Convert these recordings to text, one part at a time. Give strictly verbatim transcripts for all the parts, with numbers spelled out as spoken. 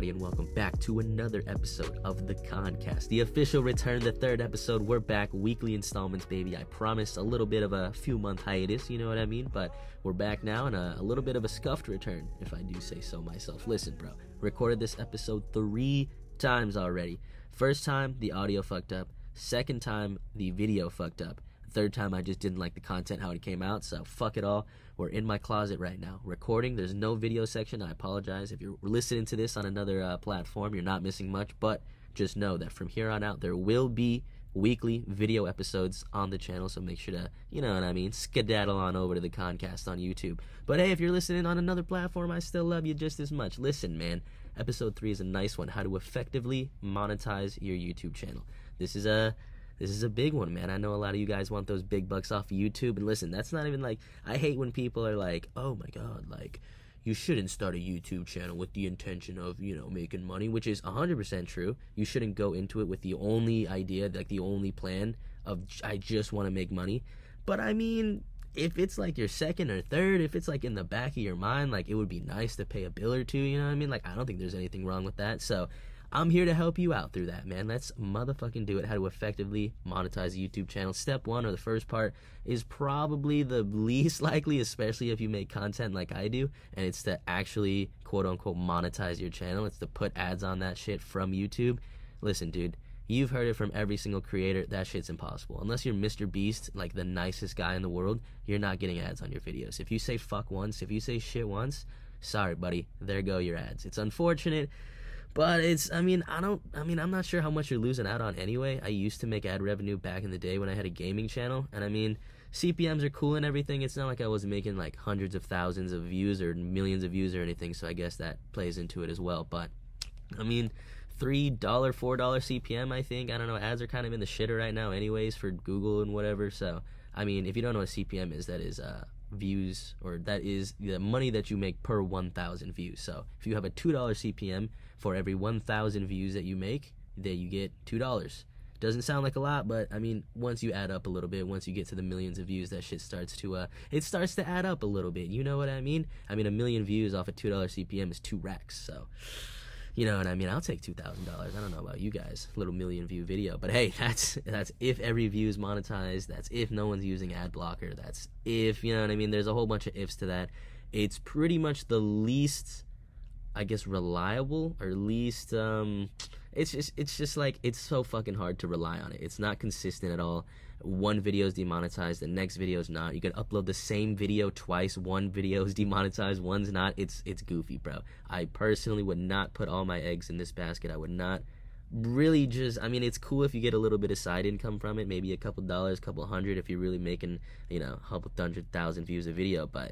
everybody, and welcome back to another episode of the Concast, the official return, the third episode. We're back, weekly installments, baby. I promised a little bit of a few month hiatus, you know what I mean? But we're back now, and a, a little bit of a scuffed return, if I do say so myself. Listen, bro, recorded this episode three times already. First time, the audio fucked up. Second time, the video fucked up. Third time, I just didn't like the content, how it came out, so fuck it all. We're in my closet right now recording. There's no video section. I apologize if you're listening to this on another uh, platform. You're not missing much, but just know that from here on out there will be weekly video episodes on the channel, so make sure to, you know what I mean, skedaddle on over to the Concast on YouTube. But hey, if you're listening on another platform, I still love you just as much. Listen, man, episode three is a nice one, how to effectively monetize your YouTube channel. This is a This is a big one, man. I know a lot of you guys want those big bucks off of YouTube. And listen, that's not even like, I hate when people are like, oh my God, like, you shouldn't start a YouTube channel with the intention of, you know, making money, which is one hundred percent true. You shouldn't go into it with the only idea, like the only plan of, I just want to make money. But I mean, if it's like your second or third, if it's like in the back of your mind, like it would be nice to pay a bill or two, you know what I mean? Like, I don't think there's anything wrong with that. So I'm here to help you out through that, man. Let's motherfucking do it. How to effectively monetize a YouTube channel. Step one, or the first part, is probably the least likely, especially if you make content like I do, and it's to actually, quote-unquote, monetize your channel. It's to put ads on that shit from YouTube. Listen, dude, you've heard it from every single creator. That shit's impossible. Unless you're Mister Beast, like the nicest guy in the world, you're not getting ads on your videos. If you say fuck once, if you say shit once, sorry, buddy, there go your ads. It's unfortunate, but it's, I mean, I don't, I mean, I'm not sure how much you're losing out on anyway. I used to make ad revenue back in the day when I had a gaming channel, and I mean, C P Ms are cool and everything. It's not like I was making like hundreds of thousands of views or millions of views or anything, so I guess that plays into it as well. But, I mean, three dollars, four dollars C P M, I think. I don't know, ads are kind of in the shitter right now anyways for Google and whatever, so, I mean, if you don't know what C P M is, that is, uh, views, or that is the money that you make per one thousand views. So if you have a two dollar C P M for every one thousand views that you make, then you get two dollars. Doesn't sound like a lot, but I mean, once you add up a little bit, once you get to the millions of views, that shit starts to uh it starts to add up a little bit, you know what I mean? I mean, a million views off a two dollar C P M is two racks, so you know what I mean? I'll take two thousand dollars. I don't know about you guys. Little million view video. But hey, that's that's if every view is monetized. That's if no one's using ad blocker. That's if, you know what I mean? There's a whole bunch of ifs to that. It's pretty much the least, I guess, reliable, or least, um, it's just, it's just like, it's so fucking hard to rely on it. It's not consistent at all. One video is demonetized, the next video is not. You can upload the same video twice. One video is demonetized, one's not. It's it's goofy, bro. I personally would not put all my eggs in this basket. I would not really just, I mean, it's cool if you get a little bit of side income from it, maybe a couple dollars, couple hundred, if you're really making, you know, a couple hundred thousand views a video, but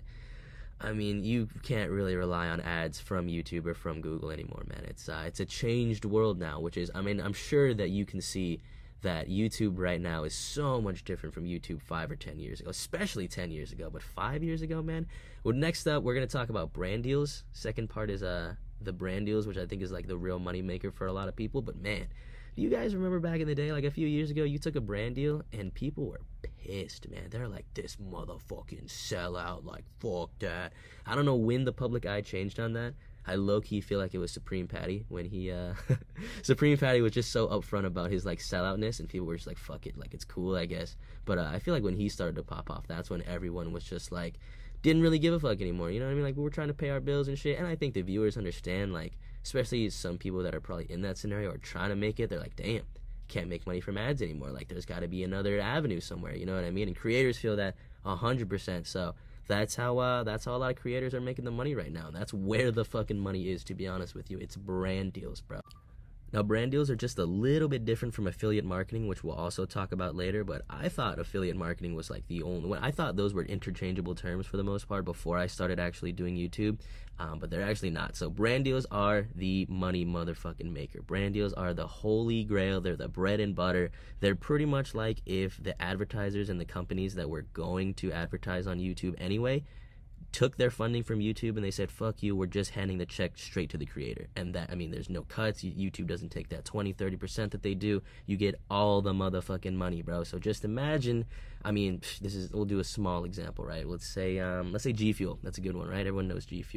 I mean, you can't really rely on ads from YouTube or from Google anymore, man. It's uh, it's a changed world now, which is, I mean, I'm sure that you can see that YouTube right now is so much different from YouTube five or ten years ago, especially ten years ago, but five years ago, man. Well, next up, we're going to talk about brand deals. Second part is uh the brand deals, which I think is like the real money maker for a lot of people. But man, do you guys remember back in the day, like a few years ago, you took a brand deal and people were pissed, man. They're like, this motherfucking sellout, like, fuck that. I don't know when the public eye changed on that. I low-key feel like it was Supreme Patty when he, uh, Supreme Patty was just so upfront about his, like, selloutness, and people were just like, fuck it, like, it's cool, I guess. But uh, I feel like when he started to pop off, that's when everyone was just like, didn't really give a fuck anymore, you know what I mean? Like, we were trying to pay our bills and shit, and I think the viewers understand, like, especially some people that are probably in that scenario or trying to make it, they're like, damn, can't make money from ads anymore. Like, there's got to be another avenue somewhere, you know what I mean? And creators feel that one hundred percent, so that's how uh, that's how a lot of creators are making the money right now. That's where the fucking money is, to be honest with you. It's brand deals, bro. Now, brand deals are just a little bit different from affiliate marketing, which we'll also talk about later, but I thought affiliate marketing was like the only one. I thought those were interchangeable terms for the most part before I started actually doing YouTube, um, but they're actually not. So brand deals are the money motherfucking maker. Brand deals are the holy grail. They're the bread and butter. They're pretty much like if the advertisers and the companies that were going to advertise on YouTube anyway took their funding from YouTube and they said, fuck you, we're just handing the check straight to the creator. And that, I mean, there's no cuts. YouTube doesn't take that twenty, thirty percent that they do. You get all the motherfucking money, bro. So just imagine, I mean, this is, we'll do a small example, right? Let's say, um, let's say G Fuel. That's a good one, right? Everyone knows G Fuel.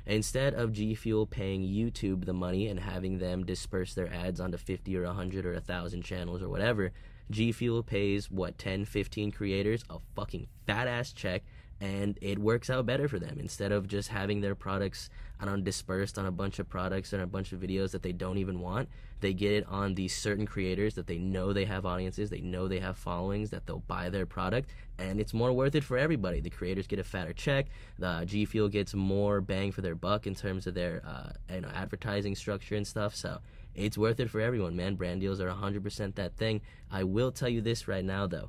instead of G Fuel paying YouTube the money and having them disperse their ads onto fifty or one hundred or one thousand channels or whatever, G Fuel pays, what, ten, fifteen creators a fucking fat-ass check, and it works out better for them. Instead of just having their products, I don't know, dispersed on a bunch of products and a bunch of videos that they don't even want, they get it on these certain creators that they know they have audiences, they know they have followings, that they'll buy their product, and it's more worth it for everybody. The creators get a fatter check, the G Fuel gets more bang for their buck in terms of their uh, you know, advertising structure and stuff, so it's worth it for everyone, man. Brand deals are one hundred percent that thing. I will tell you this right now, though.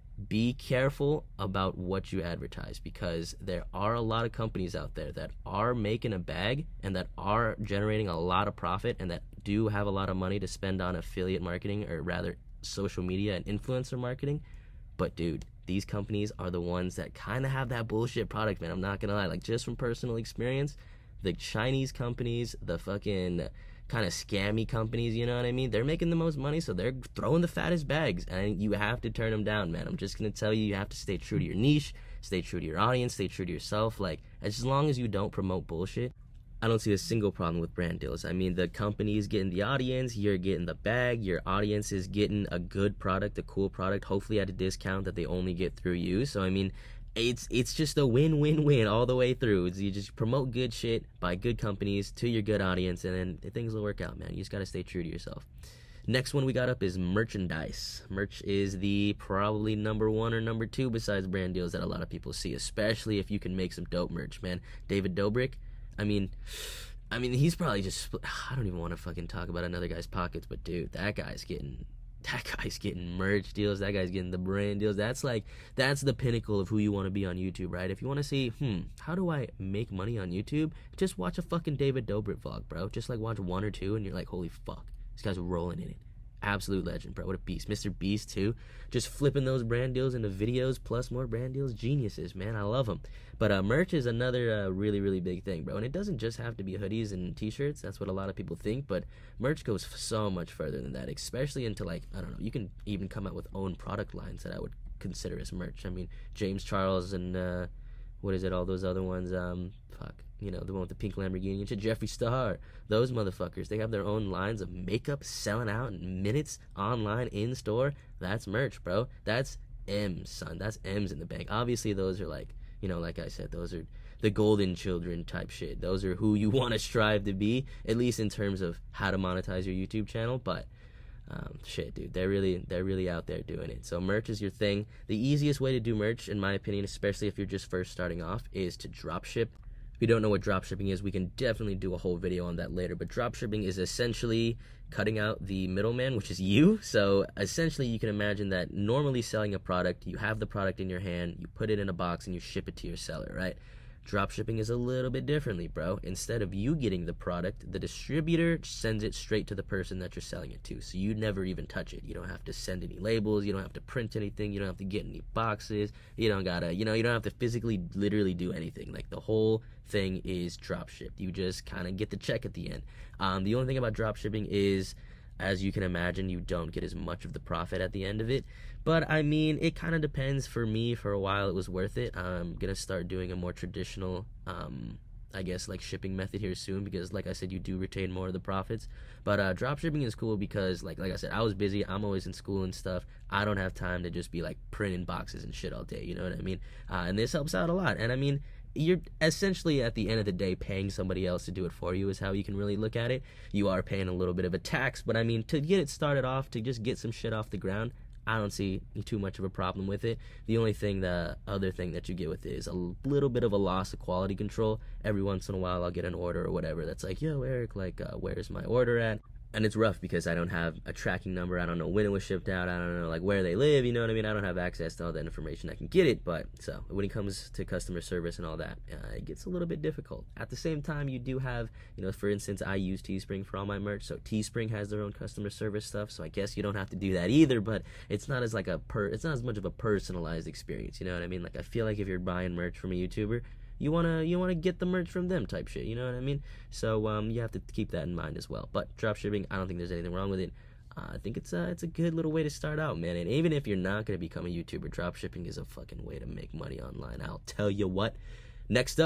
Be careful about what you advertise, because there are a lot of companies out there that are making a bag and that are generating a lot of profit and that do have a lot of money to spend on affiliate marketing, or rather social media and influencer marketing. But dude, these companies are the ones that kind of have that bullshit product, man. I'm not gonna lie. Like, just from personal experience, the Chinese companies, the fucking kind of scammy companies, you know what I mean? They're making the most money, so they're throwing the fattest bags, and you have to turn them down, man. I'm just gonna tell you, you have to stay true to your niche, stay true to your audience, stay true to yourself. Like, as long as you don't promote bullshit, I don't see a single problem with brand deals. I mean, the company is getting the audience, you're getting the bag, your audience is getting a good product, a cool product, hopefully at a discount that they only get through you. So, I mean, it's it's just a win-win-win all the way through. It's, you just promote good shit by good companies to your good audience, and then things will work out, man. You just gotta stay true to yourself. Next one we got up is merchandise. Merch is the probably number one or number two besides brand deals that a lot of people see, especially if you can make some dope merch, man. David Dobrik, I mean, I mean, he's probably just, I don't even want to fucking talk about another guy's pockets, but dude, that guy's getting, that guy's getting merch deals, that guy's getting the brand deals. That's like, that's the pinnacle of who you want to be on YouTube, right? If you want to see, hmm, how do I make money on YouTube? Just watch a fucking David Dobrik vlog, bro. Just like watch one or two and you're like, holy fuck, this guy's rolling in it. Absolute legend, bro. What a beast. Mister Beast, too. Just flipping those brand deals into videos plus more brand deals. Geniuses, man. I love them. But uh, merch is another uh, really, really big thing, bro. And it doesn't just have to be hoodies and t-shirts. That's what a lot of people think. But merch goes so much further than that, especially into, like, I don't know, you can even come out with own product lines that I would consider as merch. I mean, James Charles and, uh, what is it, all those other ones, um, fuck. You know, the one with the pink Lamborghini and shit, Jeffree Star. Those motherfuckers, they have their own lines of makeup selling out in minutes online in store. That's merch, bro. That's M's, son. That's M's in the bank. Obviously, those are like, you know, like I said, those are the golden children type shit. Those are who you want to strive to be, at least in terms of how to monetize your YouTube channel. But um, shit, dude, they're really, they're really out there doing it. So merch is your thing. The easiest way to do merch, in my opinion, especially if you're just first starting off, is to drop ship. If you don't know what dropshipping is, we can definitely do a whole video on that later. But dropshipping is essentially cutting out the middleman, which is you. So essentially, you can imagine that normally selling a product, you have the product in your hand, you put it in a box, and you ship it to your seller, right? Dropshipping is a little bit differently, bro. Instead of you getting the product, the distributor sends it straight to the person that you're selling it to. So you never even touch it. You don't have to send any labels. You don't have to print anything. You don't have to get any boxes. You don't gotta, you know, you don't have to physically, literally do anything. Like, the whole thing is dropshipped. You just kind of get the check at the end. Um, the only thing about dropshipping is, as you can imagine, you don't get as much of the profit at the end of it. But, I mean, it kind of depends. For me, for a while, it was worth it. I'm going to start doing a more traditional, um, I guess, like, shipping method here soon, because, like I said, you do retain more of the profits. But uh, dropshipping is cool because, like like I said, I was busy. I'm always in school and stuff. I don't have time to just be, like, printing boxes and shit all day. You know what I mean? Uh, and this helps out a lot. And, I mean, you're essentially, at the end of the day, paying somebody else to do it for you is how you can really look at it. You are paying a little bit of a tax, but I mean, to get it started off, to just get some shit off the ground, I don't see too much of a problem with it. The only thing, the other thing that you get with it is a little bit of a loss of quality control. Every once in a while, I'll get an order or whatever that's like, yo, Eric, like, uh, where's my order at? And it's rough because I don't have a tracking number. I don't know when it was shipped out. I don't know, like, where they live, you know what I mean? I don't have access to all that information. I can get it, but so when it comes to customer service and all that, uh, it gets a little bit difficult. At the same time, you do have, you know, for instance, I use Teespring for all my merch, so Teespring has their own customer service stuff, so I guess you don't have to do that either, but it's not as like a per, it's not as much of a personalized experience, you know what I mean? Like, I feel like if you're buying merch from a YouTuber, you wanna you wanna get the merch from them type shit, you know what I mean? So um, you have to keep that in mind as well. But dropshipping, I don't think there's anything wrong with it. Uh, I think it's a it's a good little way to start out, man. And even if you're not gonna become a YouTuber, dropshipping is a fucking way to make money online. I'll tell you what. Next up,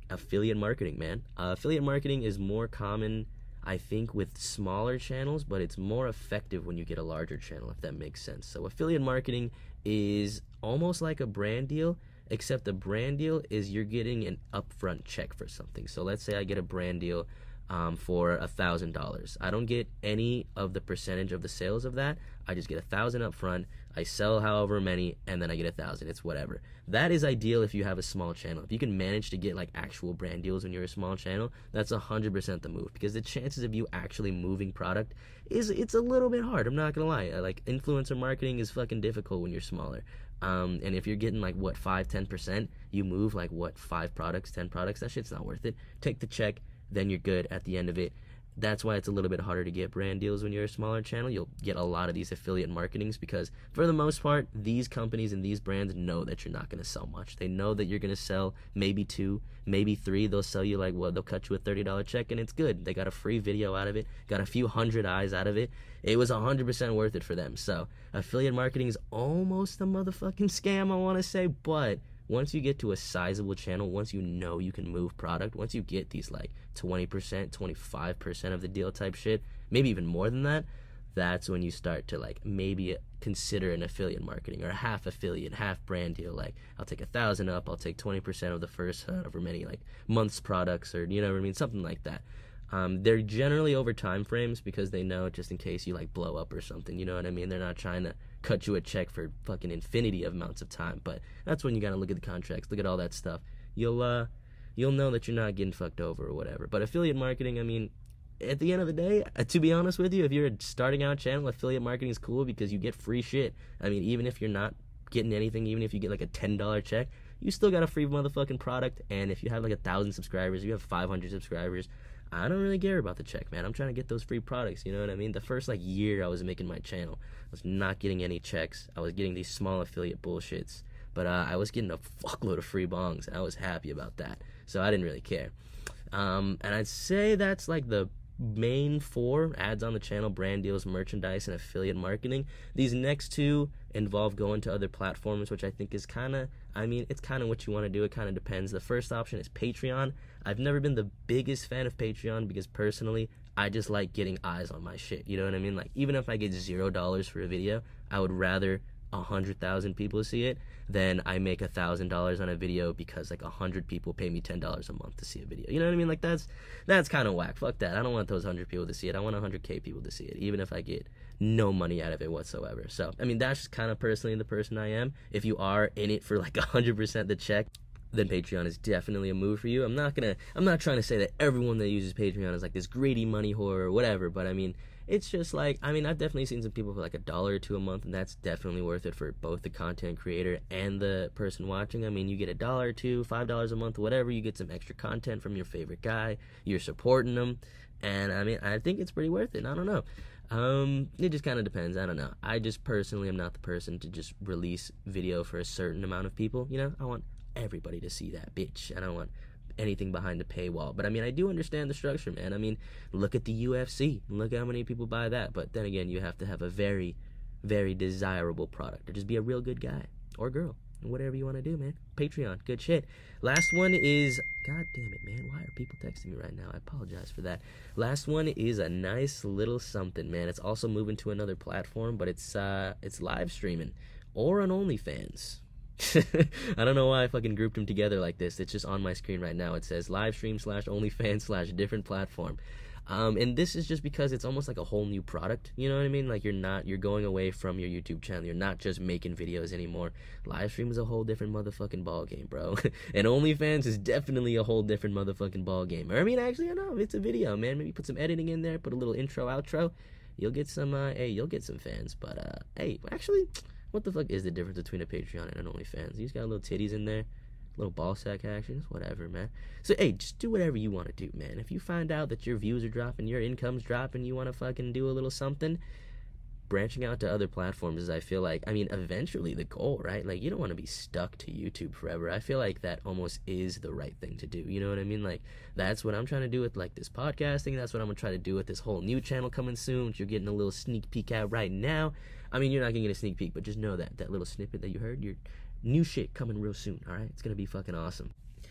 affiliate marketing, man. Uh, affiliate marketing is more common, I think, with smaller channels, but it's more effective when you get a larger channel, if that makes sense. So affiliate marketing is almost like a brand deal, except the brand deal is you're getting an upfront check for something. So let's say I get a brand deal um, for a thousand dollars. I don't get any of the percentage of the sales of that. I just get a thousand up front. I sell however many, and then I get a thousand. It's whatever. That is ideal if you have a small channel. If you can manage to get like actual brand deals when you're a small channel, that's a hundred percent the move, because the chances of you actually moving product is it's a little bit hard. I'm not gonna lie. Like, influencer marketing is fucking difficult when you're smaller. Um, and if you're getting like what five, ten percent, you move like what five products, ten products. That shit's not worth it. Take the check, then you're good at the end of it. That's why it's a little bit harder to get brand deals when you're a smaller channel. You'll get a lot of these affiliate marketings because, for the most part, these companies and these brands know that you're not going to sell much. They know that you're going to sell maybe two, maybe three. They'll sell you like, well, they'll cut you a thirty dollar check, and it's good. They got a free video out of it, got a few hundred eyes out of it. It was one hundred percent worth it for them. So affiliate marketing is almost a motherfucking scam, I want to say, but once you get to a sizable channel, once you know you can move product, once you get these like twenty percent, twenty-five percent of the deal type shit, maybe even more than that, that's when you start to like maybe consider an affiliate marketing or a half affiliate, half brand deal. Like, I'll take a thousand up, I'll take twenty percent of the first however many like months products, or you know what I mean, something like that. Um, they're generally over time frames because they know just in case you like blow up or something, you know what I mean? They're not trying to cut you a check for fucking infinity of amounts of time, but that's when you gotta look at the contracts, look at all that stuff. You'll uh, you'll know that you're not getting fucked over or whatever. But affiliate marketing, I mean, at the end of the day, uh, to be honest with you, if you're a starting out channel, affiliate marketing is cool because you get free shit. I mean, even if you're not getting anything, even if you get like a ten dollar check, you still got a free motherfucking product. And if you have like a thousand subscribers, you have five hundred subscribers, I don't really care about the check, man. I'm trying to get those free products, you know what I mean? The first like year I was making my channel, I was not getting any checks. I was getting these small affiliate bullshits, but uh, I was getting a fuckload of free bongs, and I was happy about that. So I didn't really care. Um, and I'd say that's like the main four: ads on the channel, brand deals, merchandise, and affiliate marketing. These next two involve going to other platforms, which I think is kind of, I mean, it's kind of what you want to do. It kind of depends. The first option is Patreon. I've never been the biggest fan of Patreon because personally, I just like getting eyes on my shit. You know what I mean? Like, even if I get zero dollars for a video, I would rather a hundred thousand people see it than I make a thousand dollars on a video because like a hundred people pay me ten dollars a month to see a video. You know what I mean? Like, that's that's kind of whack. Fuck that. I don't want those hundred people to see it. I want a hundred k people to see it, even if I get no money out of it whatsoever. So I mean, that's just kind of personally the person I am. If you are in it for like a hundred percent the check, then Patreon is definitely a move for you. I'm not gonna I'm not trying to say that everyone that uses Patreon is like this greedy money whore or whatever, but I mean, it's just like, I mean, I've definitely seen some people for like a dollar or two a month, and that's definitely worth it for both the content creator and the person watching. I mean, you get a dollar or two, five dollars a month, whatever, you get some extra content from your favorite guy, you're supporting them, and I mean, I think it's pretty worth it. I don't know. Um, it just kind of depends. I don't know. I just personally am not the person to just release video for a certain amount of people. You know, I want everybody to see that bitch. I don't want anything behind the paywall. But I mean, I do understand the structure, man. I mean, look at the U F C. Look how many people buy that. But then again, you have to have a very, very desirable product, or just be a real good guy or girl. Whatever you want to do, man. Patreon, good shit. Last one is, god damn it, man, why are people texting me right now? I apologize for that. Last one is a nice little something, man. It's also moving to another platform, but it's uh it's live streaming or on OnlyFans. I don't know why I fucking grouped them together like this. It's just on my screen right now. It says live stream slash OnlyFans slash different platform. Um, and this is just because it's almost like a whole new product. You know what I mean? Like, you're not, you're going away from your YouTube channel. You're not just making videos anymore. Live stream is a whole different motherfucking ball game, bro. And OnlyFans is definitely a whole different motherfucking ball game. Or I mean, actually, I don't know. It's a video, man. Maybe put some editing in there, put a little intro, outro. You'll get some, uh, hey, you'll get some fans. But, uh, hey, actually, what the fuck is the difference between a Patreon and an OnlyFans? You just got little titties in there, little ball sack actions, whatever, man. So, hey, just do whatever you want to do, man. If you find out that your views are dropping, your income's dropping, you want to fucking do a little something, branching out to other platforms is, I feel like, I mean, eventually the goal, right? Like, you don't want to be stuck to YouTube forever. I feel like that almost is the right thing to do. You know what I mean? Like, that's what I'm trying to do with, like, this podcasting. That's what I'm going to try to do with this whole new channel coming soon, which you're getting a little sneak peek at right now. I mean, you're not going to get a sneak peek, but just know that that little snippet that you heard, your new shit coming real soon, all right? It's going to be fucking awesome.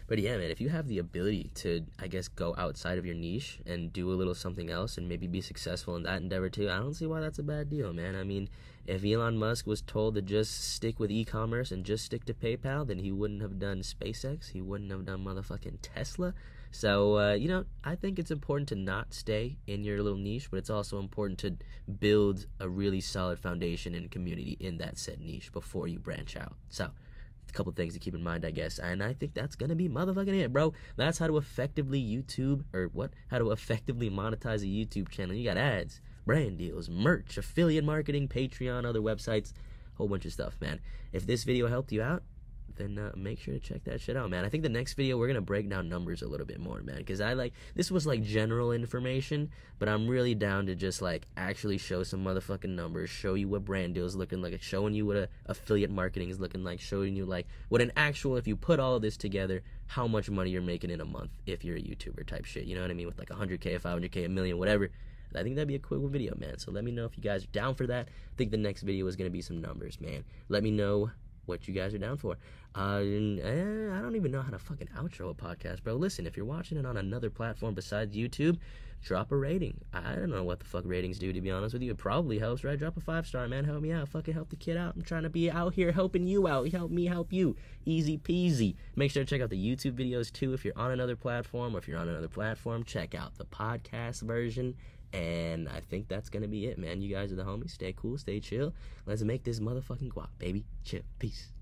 But yeah, man, if you have the ability to, I guess, go outside of your niche and do a little something else and maybe be successful in that endeavor too, I don't see why that's a bad deal, man. I mean, if Elon Musk was told to just stick with e-commerce and just stick to PayPal, then he wouldn't have done SpaceX. He wouldn't have done motherfucking Tesla. So, uh, you know, I think it's important to not stay in your little niche, but it's also important to build a really solid foundation and community in that said niche before you branch out. So, a couple things to keep in mind, I guess, and I think that's gonna be motherfucking it, bro. That's how to effectively YouTube, or what? How to effectively monetize a YouTube channel. You got ads, brand deals, merch, affiliate marketing, Patreon, other websites, whole bunch of stuff, man. If this video helped you out, then uh, make sure to check that shit out, man. I think the next video we're gonna break down numbers a little bit more, man, because I like, this was like general information, but I'm really down to just like actually show some motherfucking numbers, show you what brand deals looking like, showing you what a affiliate marketing is looking like, showing you like what an actual, if you put all of this together, how much money you're making in a month if you're a YouTuber type shit, you know what I mean, with like one hundred K, five hundred K, a million, whatever. I think that'd be a cool video, man. So let me know if you guys are down for that. I think the next video is gonna be some numbers, man. Let me know what you guys are down for. Uh, and, eh, I don't even know how to fucking outro a podcast, bro. Listen, if you're watching it on another platform besides YouTube, drop a rating. I don't know what the fuck ratings do, to be honest with you. It probably helps, right? Drop a five star, man. Help me out. Fucking help the kid out. I'm trying to be out here helping you out. Help me help you. Easy peasy. Make sure to check out the YouTube videos, too, if you're on another platform, or if you're on another platform, check out the podcast version. And I think that's gonna be it, man. You guys are the homies. Stay cool, stay chill. Let's make this motherfucking guap, baby. Chill. Peace.